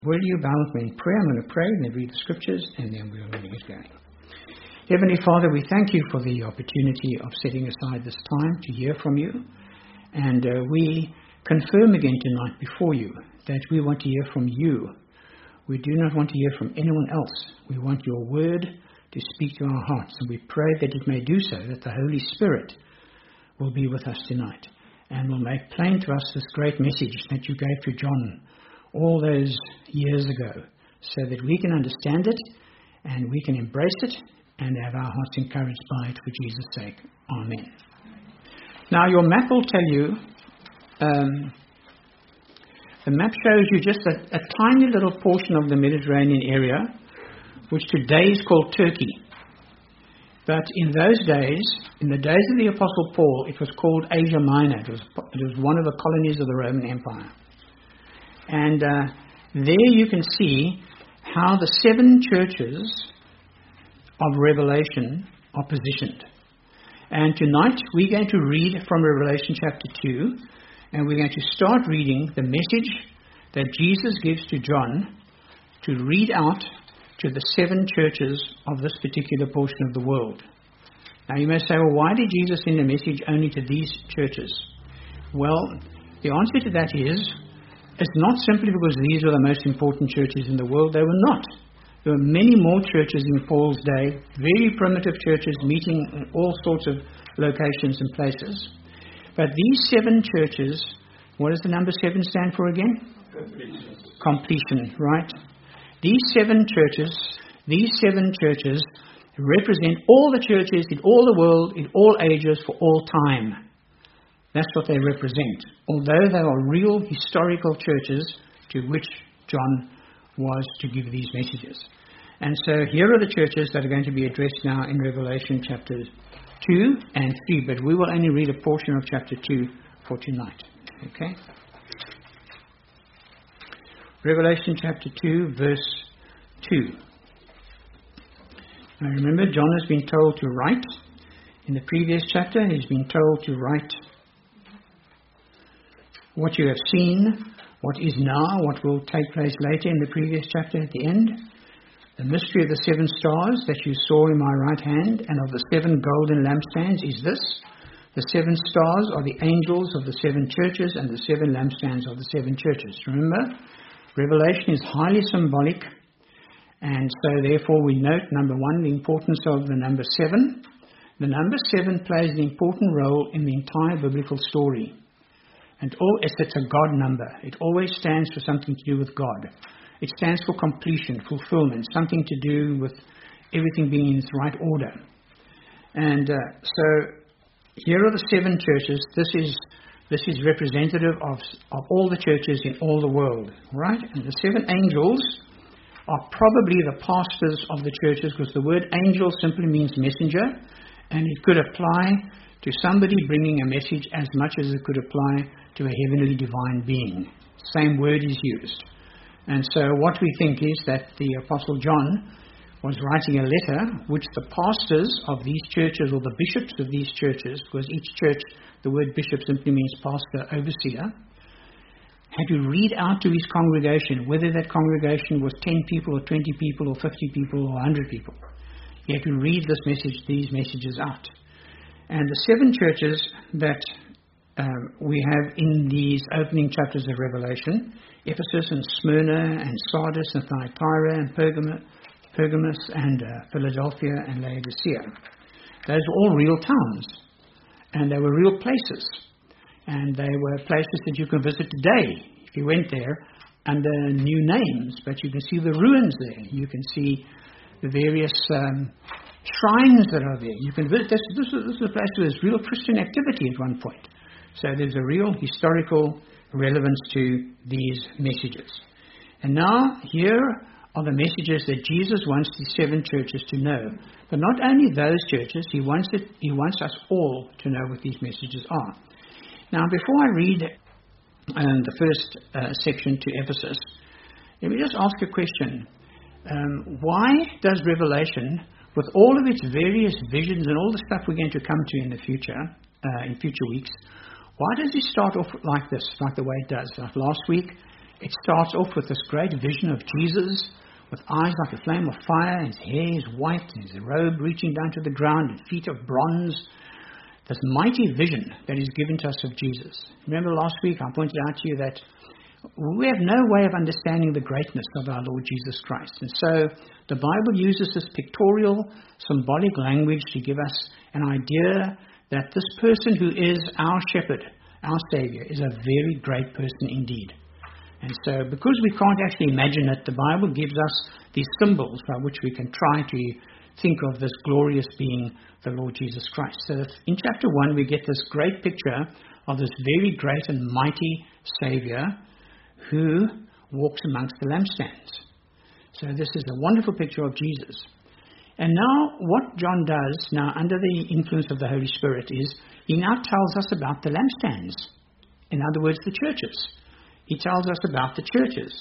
Will you bow with me in prayer? I'm going to pray and then read the scriptures and then we'll really get going. Heavenly Father, we thank you for the opportunity of setting aside this time to hear from you. And we confirm again tonight before you that we want to hear from you. We do not want to hear from anyone else. We want your word to speak to our hearts. And we pray that it may do so, that the Holy Spirit will be with us tonight and will make plain to us this great message that you gave to John all those years ago, so that we can understand it and we can embrace it and have our hearts encouraged by it for Jesus' sake. Amen. Now your map will tell you, the map shows you just a tiny little portion of the Mediterranean area, which today is called Turkey. But in those days, in the days of the Apostle Paul, it was called Asia Minor. It was one of the colonies of the Roman Empire. And there you can see how the 7 churches of Revelation are positioned. And tonight we're going to read from Revelation chapter 2, and we're going to start reading the message that Jesus gives to John to read out to the 7 churches of this particular portion of the world. Now you may say, well, why did Jesus send a message only to these churches? Well, the answer to that is, it's not simply because these were the most important churches in the world. They were not. There were many more churches in Paul's day, very primitive churches meeting in all sorts of locations and places. But these 7 churches, what does the number 7 stand for again? Completion, right? These 7 churches represent all the churches in all the world, in all ages, for all time. That's what they represent, although they are real historical churches to which John was to give these messages. And so here are the churches that are going to be addressed now in Revelation chapters 2 and 3, but we will only read a portion of chapter 2 for tonight. Okay? Revelation chapter 2, verse 2. Now remember, John has been told to write. In the previous chapter, he's been told to write what you have seen, what is now, what will take place later in the previous chapter at the end. The mystery of the 7 stars that you saw in my right hand and of the 7 golden lampstands is this. The 7 stars are the angels of the 7 churches and the 7 lampstands of the 7 churches. Remember, Revelation is highly symbolic, and so therefore we note, number 1, the importance of the number 7. The number 7 plays an important role in the entire biblical story. And it's a God number. It always stands for something to do with God. It stands for completion, fulfillment, something to do with everything being in its right order. And so here are the 7 churches. This is representative of all the churches in all the world, right? And the 7 angels are probably the pastors of the churches, because the word angel simply means messenger, and it could apply to somebody bringing a message as much as it could apply to a heavenly divine being. Same word is used. And so what we think is that the Apostle John was writing a letter which the pastors of these churches, or the bishops of these churches, because each church, the word bishop simply means pastor, overseer, had to read out to his congregation, whether that congregation was 10 people or 20 people or 50 people or 100 people. He had to read these messages out. And the 7 churches that we have in these opening chapters of Revelation, Ephesus and Smyrna and Sardis and Thyatira and Pergamos and Philadelphia and Laodicea. Those were all real towns, and they were real places, and they were places that you can visit today if you went there under new names, but you can see the ruins there. You can see the various shrines that are there. You can visit. This is a place where there's real Christian activity at one point. So there's a real historical relevance to these messages. And now here are the messages that Jesus wants these 7 churches to know. But not only those churches, he wants us all to know what these messages are. Now before I read the first section to Ephesus, let me just ask a question. Why does Revelation, with all of its various visions and all the stuff we're going to come to in the future, in future weeks, why does it start off like this, like the way it does? Like last week, It starts off with this great vision of Jesus with eyes like a flame of fire, his hair is white, and his robe reaching down to the ground, and feet of bronze. This mighty vision that is given to us of Jesus. Remember last week I pointed out to you that we have no way of understanding the greatness of our Lord Jesus Christ. And so the Bible uses this pictorial, symbolic language to give us an idea that this person who is our shepherd, our Savior, is a very great person indeed. And so because we can't actually imagine it, the Bible gives us these symbols by which we can try to think of this glorious being, the Lord Jesus Christ. So in chapter 1 we get this great picture of this very great and mighty Savior who walks amongst the lampstands. So this is a wonderful picture of Jesus. And now what John does now under the influence of the Holy Spirit is he now tells us about the lampstands. In other words, the churches. He tells us about the churches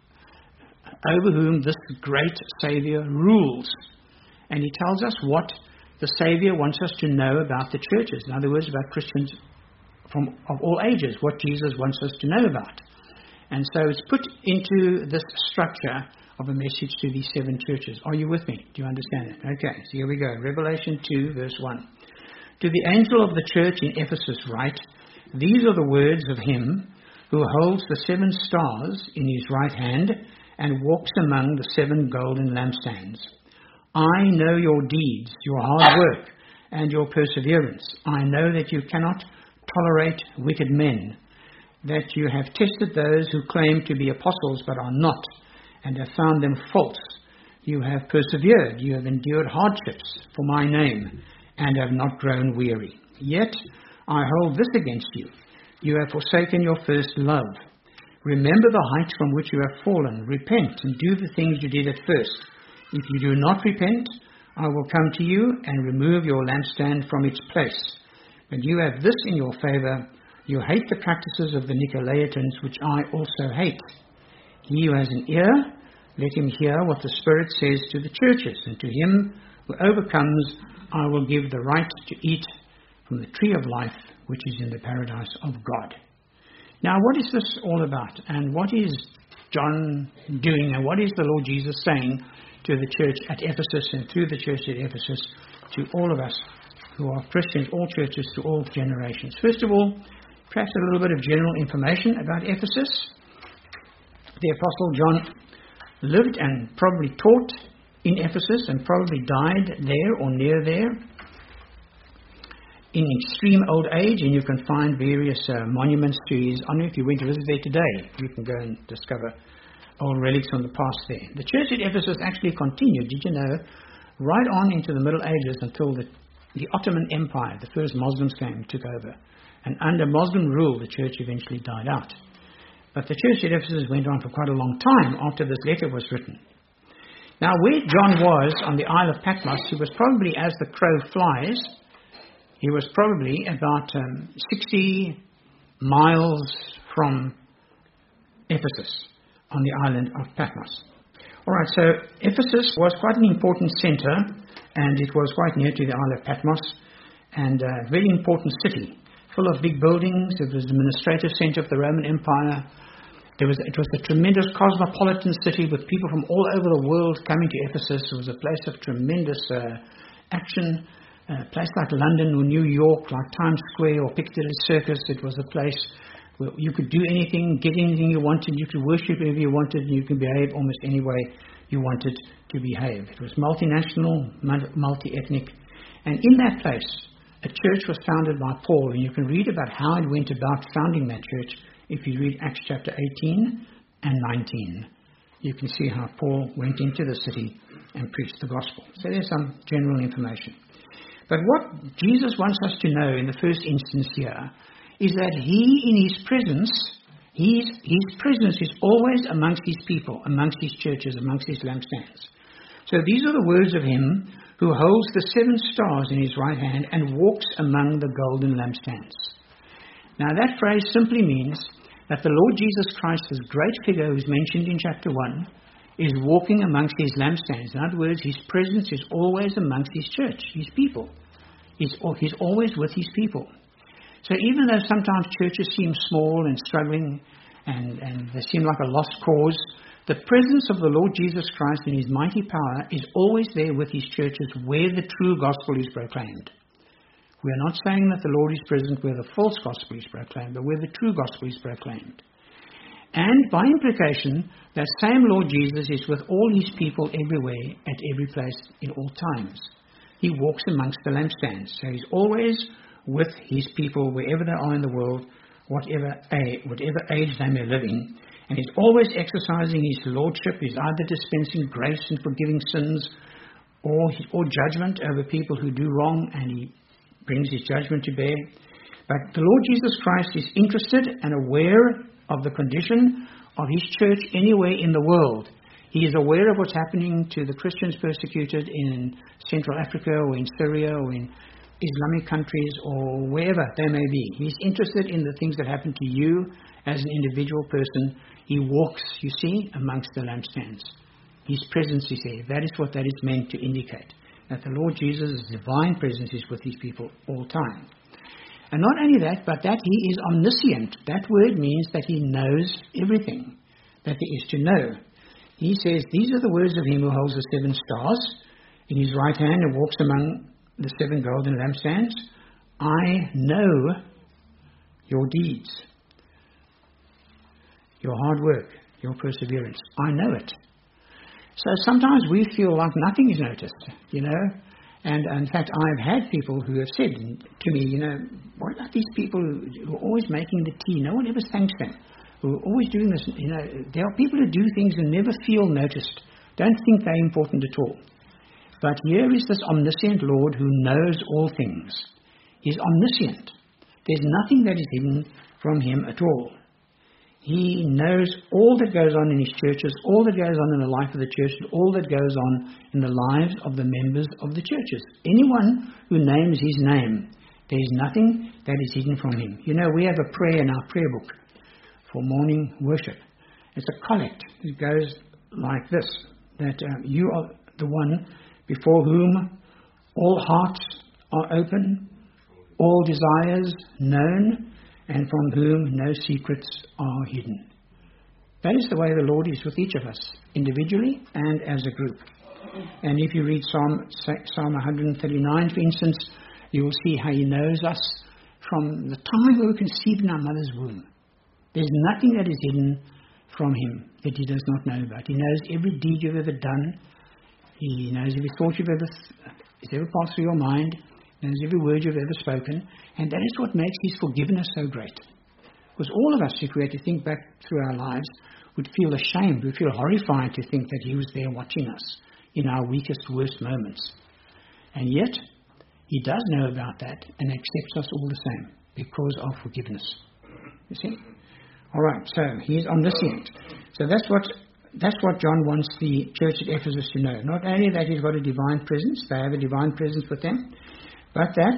over whom this great Savior rules. And he tells us what the Savior wants us to know about the churches. In other words, about Christians of all ages, what Jesus wants us to know about. And so it's put into this structure of a message to these 7 churches. Are you with me? Do you understand it? Okay, so here we go. Revelation 2, verse 1. To the angel of the church in Ephesus write, these are the words of him who holds the 7 stars in his right hand and walks among the 7 golden lampstands. I know your deeds, your hard work, and your perseverance. I know that you cannot tolerate wicked men, that you have tested those who claim to be apostles but are not, and have found them false. You have persevered, you have endured hardships for my name, and have not grown weary. Yet I hold this against you. You have forsaken your first love. Remember the heights from which you have fallen. Repent and do the things you did at first. If you do not repent, I will come to you and remove your lampstand from its place. But you have this in your favor. You hate the practices of the Nicolaitans, which I also hate. He who has an ear, let him hear what the Spirit says to the churches. And to him who overcomes, I will give the right to eat from the tree of life, which is in the paradise of God. Now, what is this all about? And what is John doing? And what is the Lord Jesus saying to the church at Ephesus and through the church at Ephesus to all of us who are Christians, all churches, to all generations? First of all, perhaps a little bit of general information about Ephesus. The Apostle John lived and probably taught in Ephesus and probably died there or near there in extreme old age, and you can find various monuments to his honor. If you went to visit there today, you can go and discover old relics from the past there. The church at Ephesus actually continued, did you know, right on into the Middle Ages until the Ottoman Empire, the first Muslims came, took over. And under Muslim rule, the church eventually died out. But the church at Ephesus went on for quite a long time after this letter was written. Now, where John was on the Isle of Patmos, he was probably, as the crow flies, he was probably about 60 miles from Ephesus on the island of Patmos. All right, so Ephesus was quite an important center, and it was quite near to the Isle of Patmos, and a very important city, full of big buildings. It was the administrative center of the Roman Empire. It was a tremendous cosmopolitan city with people from all over the world coming to Ephesus. It was a place of tremendous action. A place like London or New York, like Times Square or Piccadilly Circus, it was a place where you could do anything, get anything you wanted, you could worship wherever you wanted, and you could behave almost any way you wanted to behave. It was multinational, multi-ethnic, and in that place, a church was founded by Paul, and you can read about how it went about founding that church if you read Acts chapter 18 and 19. You can see how Paul went into the city and preached the gospel. So there's some general information. But what Jesus wants us to know in the first instance here is that he, in his presence, his presence is always amongst his people, amongst his churches, amongst his lampstands. So these are the words of him who holds the 7 stars in his right hand and walks among the golden lampstands. Now that phrase simply means that the Lord Jesus Christ, this great figure who's mentioned in chapter 1, is walking amongst his lampstands. In other words, his presence is always amongst his church, his people. He's always with his people. So even though sometimes churches seem small and struggling and they seem like a lost cause. The presence of the Lord Jesus Christ in his mighty power is always there with his churches where the true gospel is proclaimed. We are not saying that the Lord is present where the false gospel is proclaimed, but where the true gospel is proclaimed. And by implication, that same Lord Jesus is with all his people everywhere, at every place, in all times. He walks amongst the lampstands. So he's always with his people wherever they are in the world, whatever age they may live in. And he's always exercising his lordship. He's either dispensing grace and forgiving sins or judgment over people who do wrong, and he brings his judgment to bear. But the Lord Jesus Christ is interested and aware of the condition of his church anywhere in the world. He is aware of what's happening to the Christians persecuted in Central Africa or in Syria or in Islamic countries or wherever they may be. He's interested in the things that happen to you as an individual person. He walks, you see, amongst the lampstands. His presence is there. That is what that is meant to indicate, that the Lord Jesus' divine presence is with his people all time. And not only that, but that he is omniscient. That word means that he knows everything that there is to know. He says, these are the words of him who holds the 7 stars in his right hand and walks among the 7 golden lampstands. I know your deeds, your hard work, your perseverance. I know it. So sometimes we feel like nothing is noticed, you know. And in fact, I've had people who have said to me, you know, what about these people who are always making the tea? No one ever thanks them. Who are always doing this. You know, there are people who do things and never feel noticed. Don't think they're important at all. But here is this omniscient Lord who knows all things. He's omniscient. There's nothing that is hidden from him at all. He knows all that goes on in his churches, all that goes on in the life of the church, and all that goes on in the lives of the members of the churches. Anyone who names his name, there is nothing that is hidden from him. You know, we have a prayer in our prayer book for morning worship. It's a collect. It goes like this, that you are the one before whom all hearts are open, all desires known, and from whom no secrets are hidden. That is the way the Lord is with each of us, individually and as a group. And if you read Psalm 139, for instance, you will see how he knows us from the time we were conceived in our mother's womb. There's nothing that is hidden from him that he does not know about. He knows every deed you've ever done. He knows every thought you've ever passed through your mind. Knows every word you've ever spoken, and that is what makes his forgiveness so great. Because all of us, if we had to think back through our lives, would feel ashamed, would feel horrified to think that he was there watching us in our weakest, worst moments. And yet, he does know about that and accepts us all the same because of forgiveness. You see? All right, so he's omniscient. So that's what John wants the church at Ephesus to know. Not only that he's got a divine presence, they have a divine presence with them, but that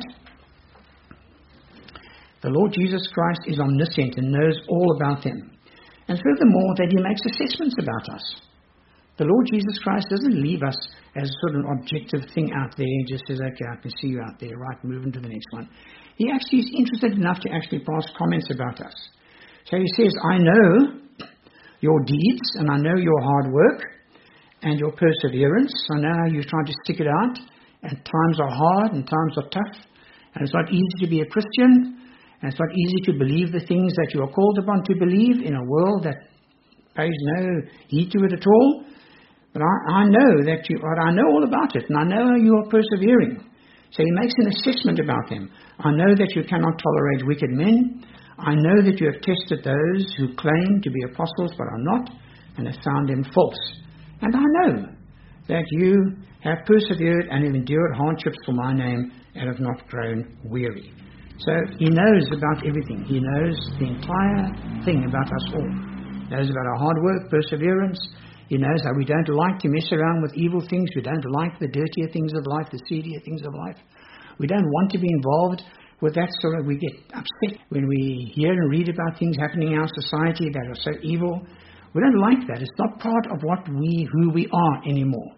the Lord Jesus Christ is omniscient and knows all about them. And furthermore, that he makes assessments about us. The Lord Jesus Christ doesn't leave us as sort of an objective thing out there and just says, okay, I can see you out there, right, move on to the next one. He actually is interested enough to actually pass comments about us. So he says, I know your deeds and I know your hard work and your perseverance. I know how you're trying to stick it out. And times are hard and times are tough. And it's not easy to be a Christian. And it's not easy to believe the things that you are called upon to believe in a world that pays no heed to it at all. But I know that I know all about it. And I know you are persevering. So he makes an assessment about them. I know that you cannot tolerate wicked men. I know that you have tested those who claim to be apostles but are not, and have found them false. And I know that you have persevered and have endured hardships for my name and have not grown weary. So he knows about everything. He knows the entire thing about us all. He knows about our hard work, perseverance. He knows how we don't like to mess around with evil things. We don't like the dirtier things of life, the seedier things of life. We don't want to be involved with that sort of, we get upset when we hear and read about things happening in our society that are so evil. We don't like that. It's not part of who we are anymore.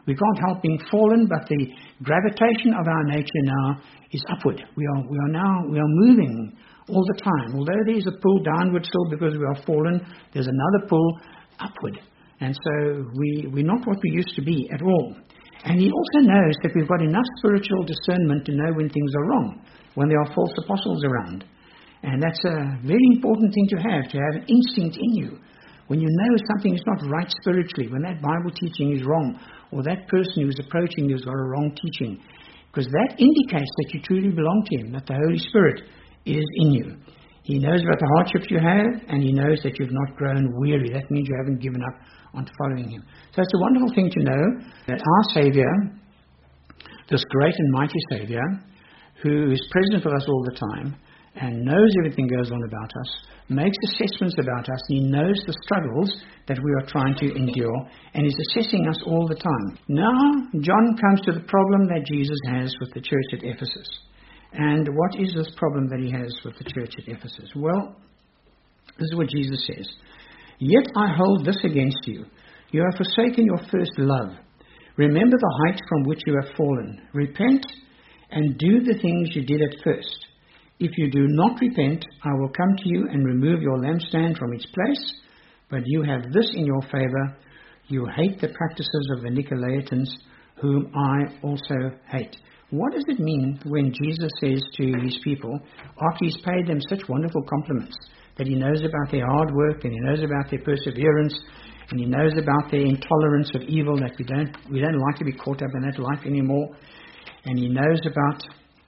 We can't help being fallen, but the gravitation of our nature now is upward. We are moving all the time. Although there is a pull downward still because we are fallen, there's another pull upward. And so we're not what we used to be at all. And he also knows that we've got enough spiritual discernment to know when things are wrong, when there are false apostles around. And that's a very important thing to have an instinct in you. When you know something is not right spiritually, when that Bible teaching is wrong, or that person who's approaching you has got a wrong teaching, because that indicates that you truly belong to him, that the Holy Spirit is in you. He knows about the hardships you have, and he knows that you've not grown weary. That means you haven't given up on following him. So it's a wonderful thing to know that our Saviour, this great and mighty Saviour, who is present with us all the time, and knows everything goes on about us, makes assessments about us, and he knows the struggles that we are trying to endure, and is assessing us all the time. Now, John comes to the problem that Jesus has with the church at Ephesus. And what is this problem that he has with the church at Ephesus? Well, this is what Jesus says. Yet I hold this against you. You have forsaken your first love. Remember the height from which you have fallen. Repent and do the things you did at first. If you do not repent, I will come to you and remove your lampstand from its place. But you have this in your favor. You hate the practices of the Nicolaitans, whom I also hate. What does it mean when Jesus says to his people, after he's paid them such wonderful compliments, that he knows about their hard work, and he knows about their perseverance, and he knows about their intolerance of evil, that we don't like to be caught up in that life anymore, and he knows about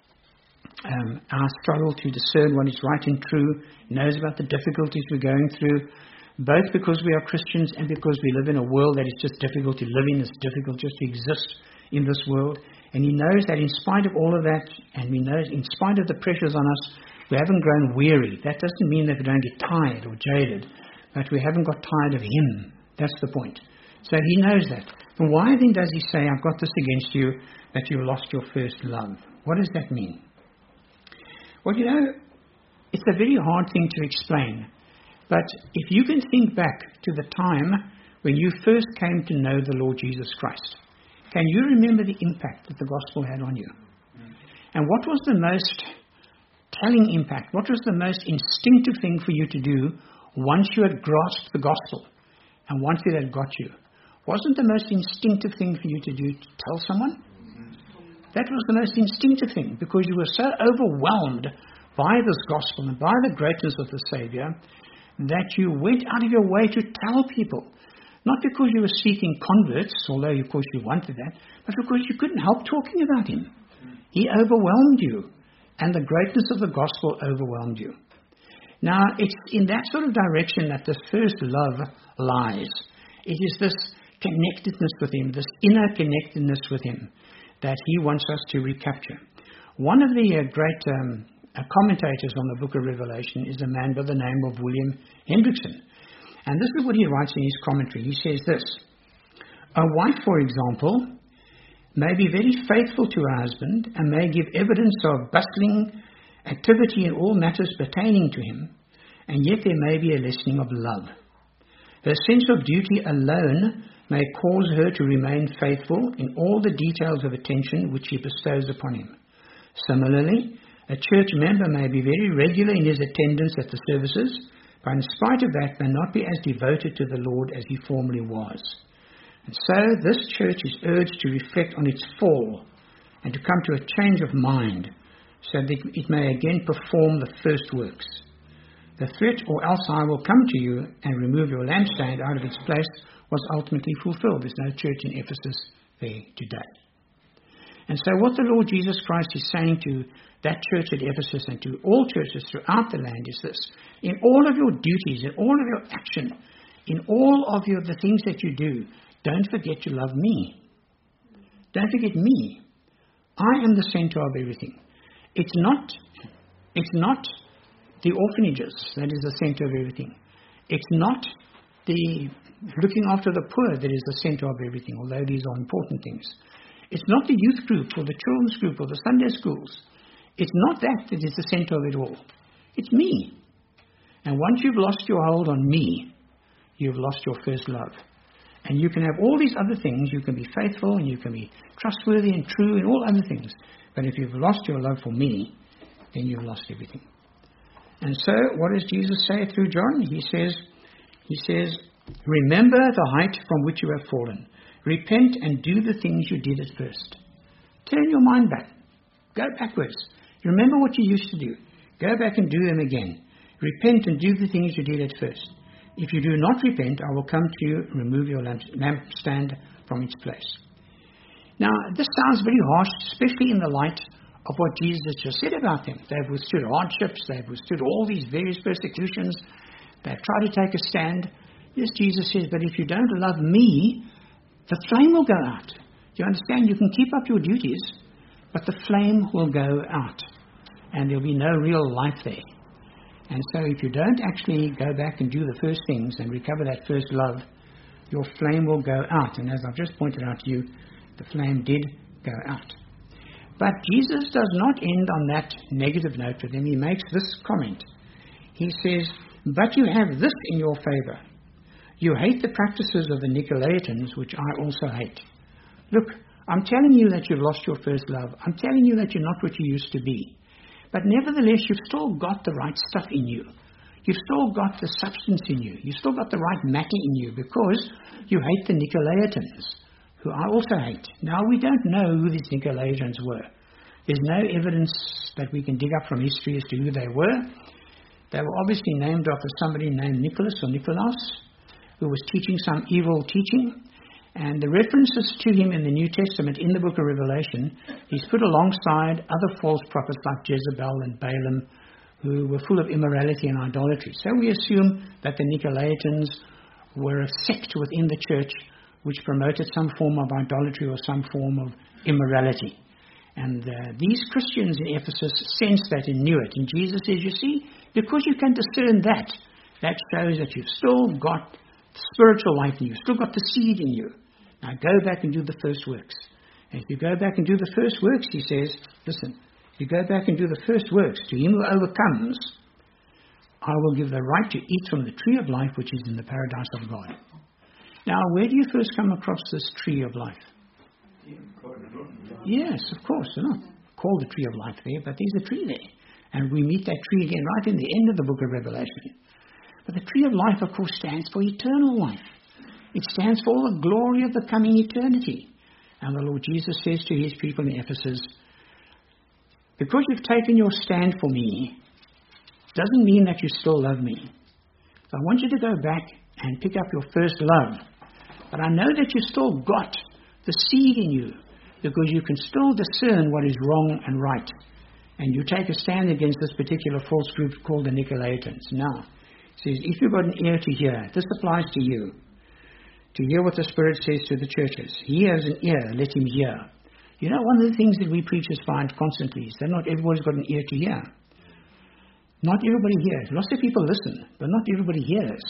our struggle to discern what is right and true, knows about the difficulties we're going through, both because we are Christians and because we live in a world that is just difficult to live in, it's difficult just to exist in this world. And he knows that in spite of all of that, and we know in spite of the pressures on us, we haven't grown weary. That doesn't mean that we don't get tired or jaded, but we haven't got tired of him. That's the point. So he knows that. And why then does he say, I've got this against you, that you lost your first love? What does that mean? Well, it's a very hard thing to explain. But if you can think back to the time when you first came to know the Lord Jesus Christ, can you remember the impact that the gospel had on you? And what was the most telling impact? What was the most instinctive thing for you to do once you had grasped the gospel and once it had got you? Wasn't the most instinctive thing for you to do to tell someone? That was the most instinctive thing, because you were so overwhelmed by this gospel and by the greatness of the Saviour that you went out of your way to tell people. Not because you were seeking converts, although of course you wanted that, but because you couldn't help talking about him. He overwhelmed you, and the greatness of the gospel overwhelmed you. Now, it's in that sort of direction that this first love lies. It is this connectedness with him, this inner connectedness with him, that he wants us to recapture. One of the great commentators on the book of Revelation is a man by the name of William Hendrickson. And this is what he writes in his commentary. He says this: a wife, for example, may be very faithful to her husband and may give evidence of bustling activity in all matters pertaining to him, and yet there may be a lessening of love. Her sense of duty alone may cause her to remain faithful in all the details of attention which he bestows upon him. Similarly, a church member may be very regular in his attendance at the services, but in spite of that may not be as devoted to the Lord as he formerly was. And so this church is urged to reflect on its fall and to come to a change of mind so that it may again perform the first works. The threat, or else I will come to you and remove your lampstand out of its place, was ultimately fulfilled. There's no church in Ephesus there today. And so what the Lord Jesus Christ is saying to that church at Ephesus and to all churches throughout the land is this: in all of your duties, in all of your action, in all of the things that you do, don't forget to love me. Don't forget me. I am the center of everything. It's not the orphanages that is the center of everything. It's not the looking after the poor that is the center of everything, although these are important things. It's not the youth group or the children's group or the Sunday schools. It's not that is the center of it all. It's me. And once you've lost your hold on me, you've lost your first love. And you can have all these other things. You can be faithful and you can be trustworthy and true and all other things. But if you've lost your love for me, then you've lost everything. And so, what does Jesus say through John? He says, remember the height from which you have fallen. Repent and do the things you did at first. Turn your mind back. Go backwards. Remember what you used to do. Go back and do them again. Repent and do the things you did at first. If you do not repent, I will come to you and remove your lampstand from its place. Now, this sounds very harsh, especially in the light of what Jesus has just said about them. They've withstood hardships. They've withstood all these various persecutions. They've tried to take a stand. Yes, Jesus says, but if you don't love me, the flame will go out. Do you understand? You can keep up your duties, but the flame will go out. And there'll be no real life there. And so if you don't actually go back and do the first things and recover that first love, your flame will go out. And as I've just pointed out to you, the flame did go out. But Jesus does not end on that negative note with them. He makes this comment. He says, but you have this in your favor. You hate the practices of the Nicolaitans, which I also hate. Look, I'm telling you that you've lost your first love. I'm telling you that you're not what you used to be. But nevertheless, you've still got the right stuff in you. You've still got the substance in you. You've still got the right matter in you because you hate the Nicolaitans, who I also hate. Now, we don't know who these Nicolaitans were. There's no evidence that we can dig up from history as to who they were. They were obviously named after somebody named Nicholas or Nicolaus, who was teaching some evil teaching. And the references to him in the New Testament, in the book of Revelation, he's put alongside other false prophets like Jezebel and Balaam, who were full of immorality and idolatry. So we assume that the Nicolaitans were a sect within the church which promoted some form of idolatry or some form of immorality. And these Christians in Ephesus sensed that and knew it. And Jesus says, you see, because you can discern that, that shows that you've still got spiritual life in you, still got the seed in you. Now go back and do the first works. And if you go back and do the first works, he says, listen, if you go back and do the first works, to him who overcomes, I will give the right to eat from the tree of life which is in the paradise of God. Now, where do you first come across this tree of life? Yes, of course. They're not called the tree of life there, but there's a tree there. And we meet that tree again right in the end of the book of Revelation. But the tree of life, of course, stands for eternal life. It stands for all the glory of the coming eternity. And the Lord Jesus says to his people in Ephesus, because you've taken your stand for me, doesn't mean that you still love me. So I want you to go back and pick up your first love. But I know that you still got the seed in you, because you can still discern what is wrong and right. And you take a stand against this particular false group called the Nicolaitans. Now, it says, if you've got an ear to hear, this applies to you, to hear what the Spirit says to the churches. He has an ear, let him hear. You know, one of the things that we preachers find constantly is that not everybody's got an ear to hear. Not everybody hears. Lots of people listen, but not everybody hears.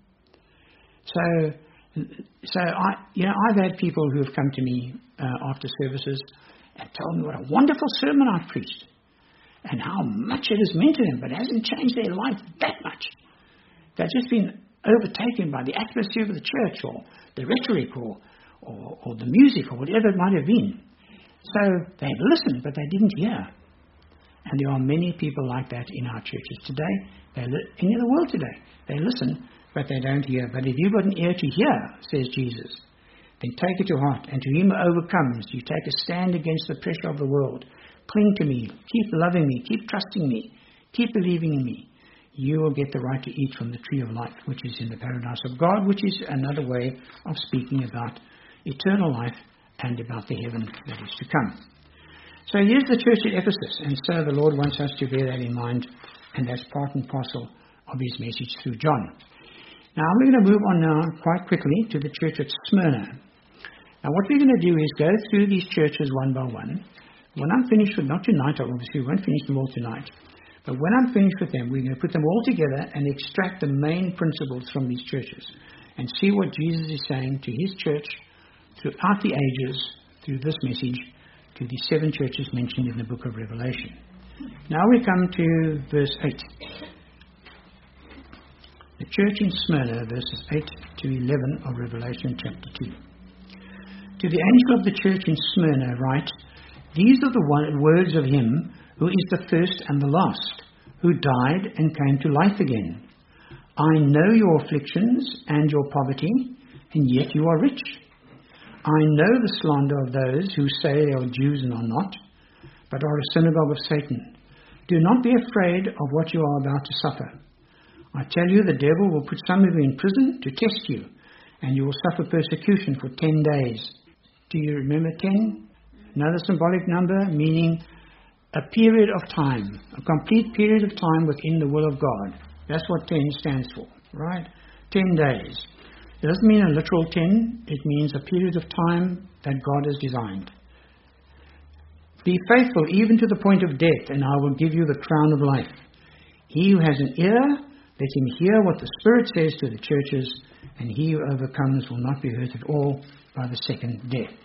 So I've had people who have come to me after services and told me what a wonderful sermon I've preached and how much it has meant to them, but it hasn't changed their life that much. They've just been overtaken by the atmosphere of the church or the rhetoric or the music or whatever it might have been. So they've listened, but they didn't hear. And there are many people like that in our churches today, and in the world today. They listen, but they don't hear. But if you've got an ear to hear, says Jesus, then take it to heart. And to him who overcomes, you take a stand against the pressure of the world. Cling to me. Keep loving me. Keep trusting me. Keep believing in me. You will get the right to eat from the tree of life, which is in the paradise of God, which is another way of speaking about eternal life and about the heaven that is to come. So here's the church at Ephesus, and so the Lord wants us to bear that in mind, and that's part and parcel of his message through John. Now we're going to move on now quite quickly to the church at Smyrna. Now what we're going to do is go through these churches one by one. When I'm finished with, not tonight obviously, we won't finish them all tonight, but when I'm finished with them, we're going to put them all together and extract the main principles from these churches and see what Jesus is saying to his church throughout the ages through this message to the 7 churches mentioned in the book of Revelation. Now we come to verse 8. The church in Smyrna, verses 8 to 11 of Revelation chapter 2. To the angel of the church in Smyrna write, these are the words of him who is the first and the last, who died and came to life again. I know your afflictions and your poverty, and yet you are rich. I know the slander of those who say they are Jews and are not, but are a synagogue of Satan. Do not be afraid of what you are about to suffer. I tell you, the devil will put some of you in prison to test you, and you will suffer persecution for 10 days. Do you remember 10? Another symbolic number, meaning a period of time, a complete period of time within the will of God. That's what 10 stands for, right? 10 days. It doesn't mean a literal 10. It means a period of time that God has designed. Be faithful even to the point of death, and I will give you the crown of life. He who has an ear, let him hear what the Spirit says to the churches, and he who overcomes will not be hurt at all by the second death.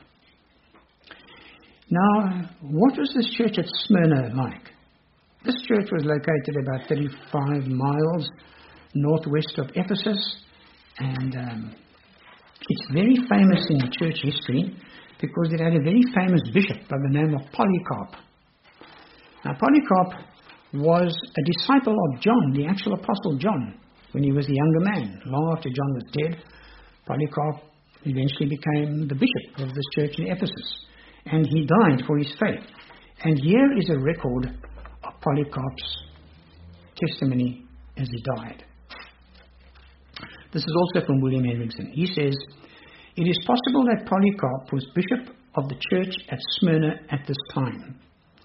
Now, what was this church at Smyrna like? This church was located about 35 miles northwest of Ephesus, and it's very famous in the church history because it had a very famous bishop by the name of Polycarp. Now, Polycarp was a disciple of John, the actual apostle John, when he was a younger man. Long after John was dead, Polycarp eventually became the bishop of this church in Ephesus. And he died for his faith. And here is a record of Polycarp's testimony as he died. This is also from William Hendrickson. He says, it is possible that Polycarp was bishop of the church at Smyrna at this time.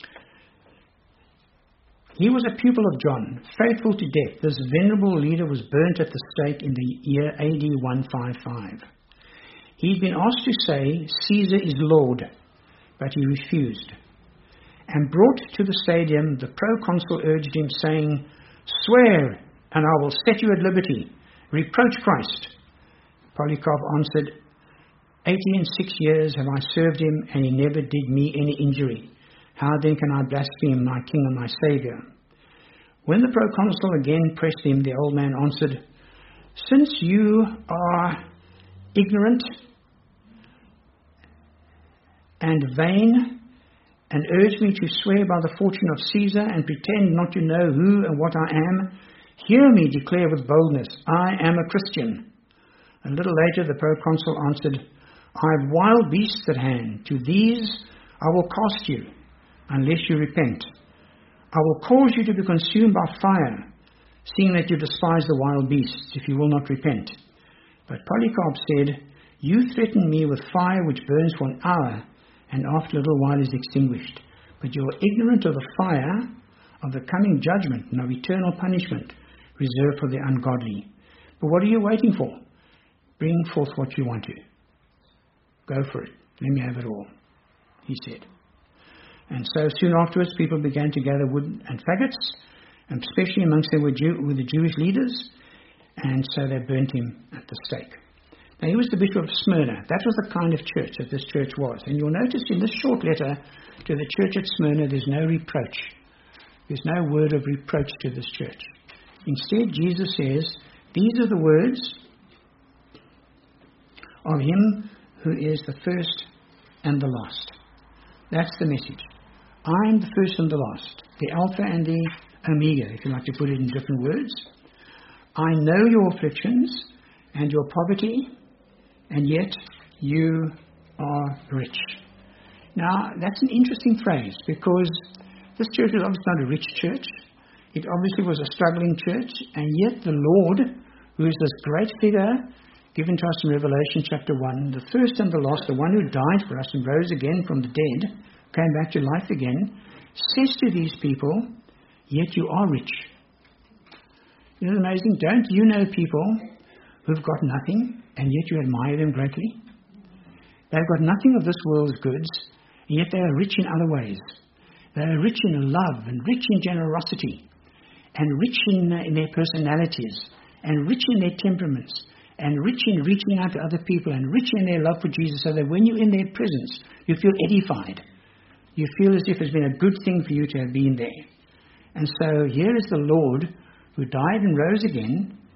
He was a pupil of John, faithful to death. This venerable leader was burnt at the stake in the year AD 155. He'd been asked to say, Caesar is Lord, but he refused. And brought to the stadium, the proconsul urged him, saying, swear, and I will set you at liberty. Reproach Christ. Polycarp answered, 86 years have I served him, and he never did me any injury. How then can I blaspheme my King and my Saviour? When the proconsul again pressed him, the old man answered, since you are ignorant and vain, and urge me to swear by the fortune of Caesar, and pretend not to know who and what I am, hear me declare with boldness, I am a Christian. A little later the proconsul answered, I have wild beasts at hand. To these I will cast you, unless you repent. I will cause you to be consumed by fire, seeing that you despise the wild beasts, if you will not repent. But Polycarp said, you threaten me with fire which burns for an hour, and after a little while is extinguished. But you are ignorant of the fire of the coming judgment and of eternal punishment reserved for the ungodly. But what are you waiting for? Bring forth what you want to. Go for it. Let me have it all, he said. And so soon afterwards, people began to gather wood and faggots, and especially amongst them were the Jewish leaders, and so they burnt him at the stake. Now, he was the bishop of Smyrna. That was the kind of church that this church was. And you'll notice in this short letter to the church at Smyrna, there's no reproach. There's no word of reproach to this church. Instead, Jesus says, these are the words of him who is the first and the last. That's the message. I am the first and the last, the Alpha and the Omega, if you like to put it in different words. I know your afflictions and your poverty, and yet you are rich. Now, that's an interesting phrase, because this church was obviously not a rich church. It obviously was a struggling church, and yet the Lord, who is this great figure given to us in Revelation chapter 1, the first and the last, the one who died for us and rose again from the dead, came back to life again, says to these people, yet you are rich. Isn't it amazing? Don't you know people who've got nothing, and yet you admire them greatly? They've got nothing of this world's goods, and yet they are rich in other ways. They are rich in love, and rich in generosity, and rich in their personalities, and rich in their temperaments, and rich in reaching out to other people, and rich in their love for Jesus, so that when you're in their presence, you feel edified. You feel as if it's been a good thing for you to have been there. And so here is the Lord who died and rose again,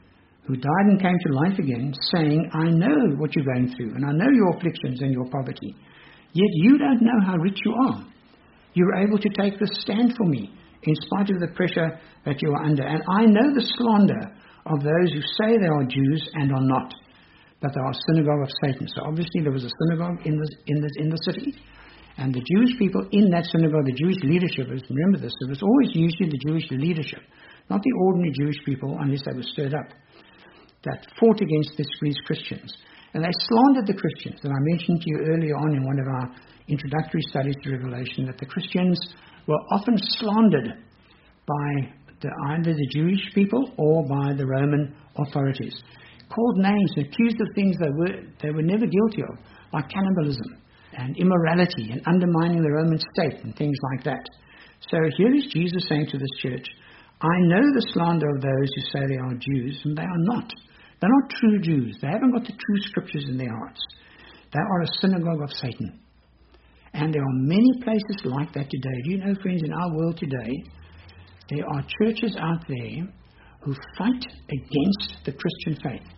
who died and came to life again, saying, I know what you're going through, and I know your afflictions and your poverty. Yet you don't know how rich you are. You're able to take this stand for me, in spite of the pressure that you are under. And I know the slander of those who say they are Jews and are not, but they are a synagogue of Satan. So obviously there was a synagogue in the city, and the Jewish people in that synagogue, the Jewish leadership, remember this, it was always usually the Jewish leadership, not the ordinary Jewish people, unless they were stirred up, that fought against these Christians. And they slandered the Christians. And I mentioned to you earlier on in one of our introductory studies to Revelation that the Christians were often slandered by either the Jewish people or by the Roman authorities, called names and accused of things they were never guilty of, like cannibalism and immorality and undermining the Roman state and things like that. So here is Jesus saying to this church, I know the slander of those who say they are Jews, and they are not. They're not true Jews. They haven't got the true scriptures in their hearts. They are a synagogue of Satan. And there are many places like that today. Do you know, friends, in our world today, there are churches out there who fight against the Christian faith.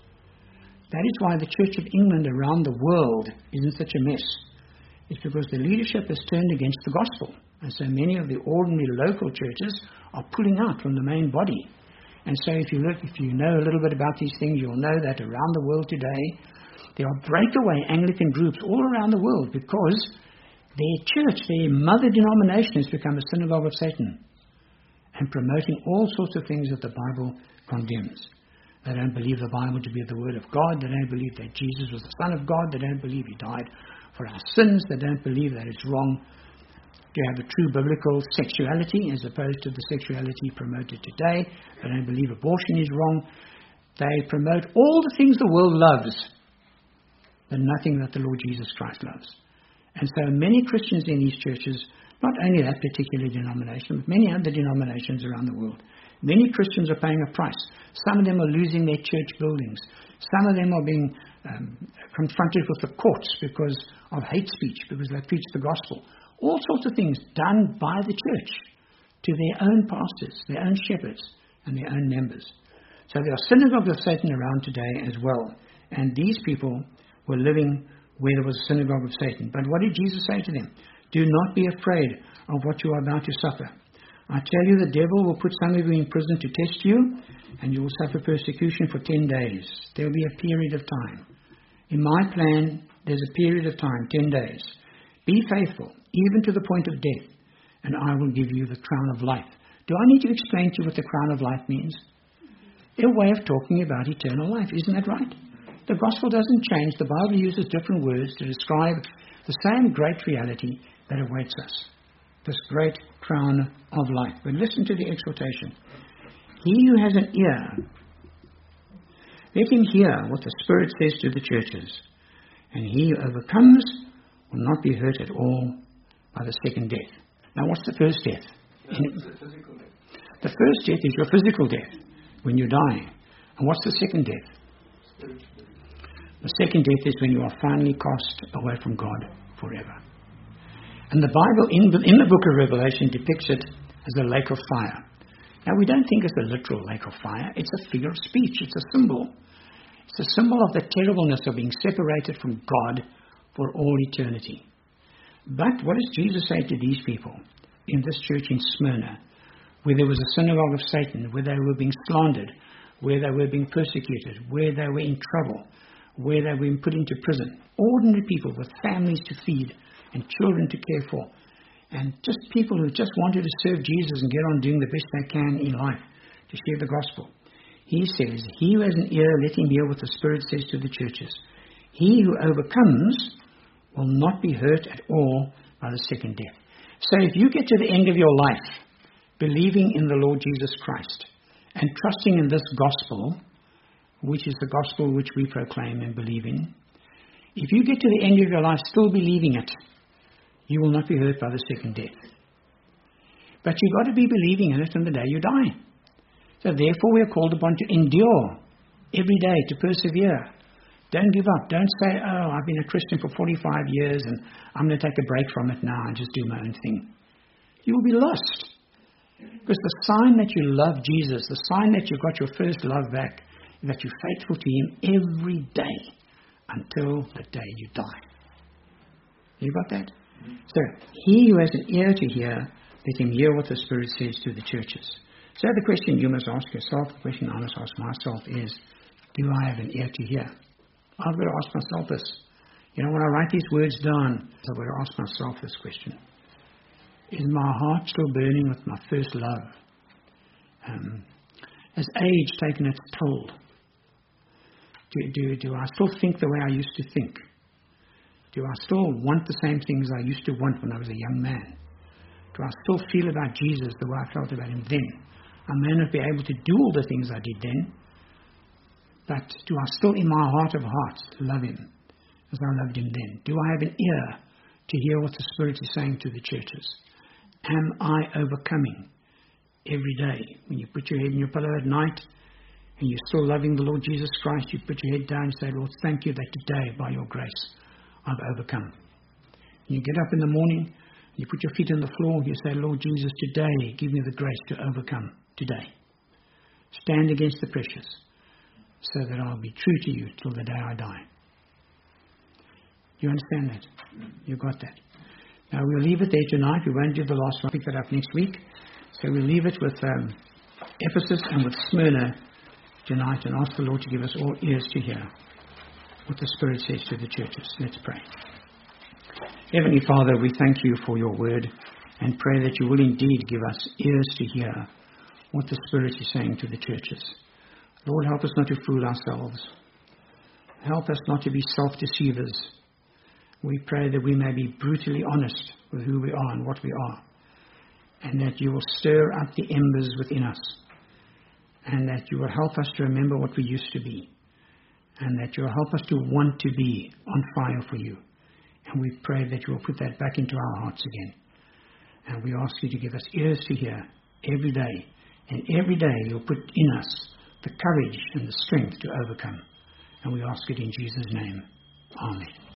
That is why the Church of England around the world is in such a mess. It's because the leadership has turned against the gospel. And so many of the ordinary local churches are pulling out from the main body. And so if you know a little bit about these things, you'll know that around the world today, there are breakaway Anglican groups all around the world because their church, their mother denomination, has become a synagogue of Satan and promoting all sorts of things that the Bible condemns. They don't believe the Bible to be the Word of God. They don't believe that Jesus was the Son of God. They don't believe He died for our sins. They don't believe that it's wrong to have a true biblical sexuality as opposed to the sexuality promoted today. They don't believe abortion is wrong. They promote all the things the world loves, but nothing that the Lord Jesus Christ loves. And so many Christians in these churches, not only that particular denomination, but many other denominations around the world, many Christians are paying a price. Some of them are losing their church buildings. Some of them are being confronted with the courts because of hate speech, because they preach the gospel. All sorts of things done by the church to their own pastors, their own shepherds, and their own members. So there are synagogues of Satan around today as well. And these people were living where there was a synagogue of Satan. But what did Jesus say to them? Do not be afraid of what you are about to suffer. I tell you, the devil will put some of you in prison to test you, and you will suffer persecution for 10 days. There will be a period of time. In my plan, there's a period of time, 10 days. Be faithful, even to the point of death, and I will give you the crown of life. Do I need to explain to you what the crown of life means? A way of talking about eternal life, isn't that right? The gospel doesn't change. The Bible uses different words to describe the same great reality that awaits us, this great crown of life. But listen to the exhortation. He who has an ear, let him hear what the Spirit says to the churches. And he who overcomes will not be hurt at all by the second death. Now, what's the first death? The first death is your physical death, when you die. And what's the second death? The second death is when you are finally cast away from God forever. And the Bible in the book of Revelation depicts it as a lake of fire. Now, we don't think it's a literal lake of fire. It's a figure of speech. It's a symbol. It's a symbol of the terribleness of being separated from God for all eternity. But what does Jesus say to these people in this church in Smyrna, where there was a synagogue of Satan, where they were being slandered, where they were being persecuted, where they were in trouble, where they were being put into prison? Ordinary people with families to feed and children to care for, and just people who just wanted to serve Jesus and get on doing the best they can in life to share the gospel. He says, he who has an ear, let him hear what the Spirit says to the churches. He who overcomes will not be hurt at all by the second death. So if you get to the end of your life believing in the Lord Jesus Christ and trusting in this gospel, which is the gospel which we proclaim and believe in, if you get to the end of your life still believing it, you will not be hurt by the second death. But you've got to be believing in it on the day you die. So therefore we are called upon to endure every day, to persevere. Don't give up. Don't say, oh, I've been a Christian for 45 years and I'm going to take a break from it now and just do my own thing. You will be lost. Because the sign that you love Jesus, the sign that you got your first love back, that you're faithful to Him every day until the day you die. You got that? So, he who has an ear to hear, let him hear what the Spirit says to the churches. So the question you must ask yourself, the question I must ask myself is, do I have an ear to hear? I've got to ask myself this. You know, when I write these words down, I've got to ask myself this question. Is my heart still burning with my first love? Has age taken its toll? Do I still think the way I used to think? Do I still want the same things I used to want when I was a young man? Do I still feel about Jesus the way I felt about Him then? I may not be able to do all the things I did then, but do I still in my heart of hearts love Him as I loved Him then? Do I have an ear to hear what the Spirit is saying to the churches? Am I overcoming every day? When you put your head in your pillow at night and you're still loving the Lord Jesus Christ, you put your head down and say, Lord, thank you that today, by your grace, I've overcome. You get up in the morning, you put your feet on the floor, you say, Lord Jesus, today, give me the grace to overcome today. Stand against the pressures so that I'll be true to you till the day I die. You understand that? You got that? Now, we'll leave it there tonight. We won't do the last one. Pick that up next week. So we'll leave it with Ephesus and with Smyrna tonight and ask the Lord to give us all ears to hear what the Spirit says to the churches. Let's pray. Heavenly Father, we thank you for your word and pray that you will indeed give us ears to hear what the Spirit is saying to the churches. Lord, help us not to fool ourselves. Help us not to be self-deceivers. We pray that we may be brutally honest with who we are and what we are, and that you will stir up the embers within us, and that you will help us to remember what we used to be, and that you will help us to want to be on fire for you. And we pray that you will put that back into our hearts again. And we ask you to give us ears to hear every day, and every day you'll put in us the courage and the strength to overcome. And we ask it in Jesus' name. Amen.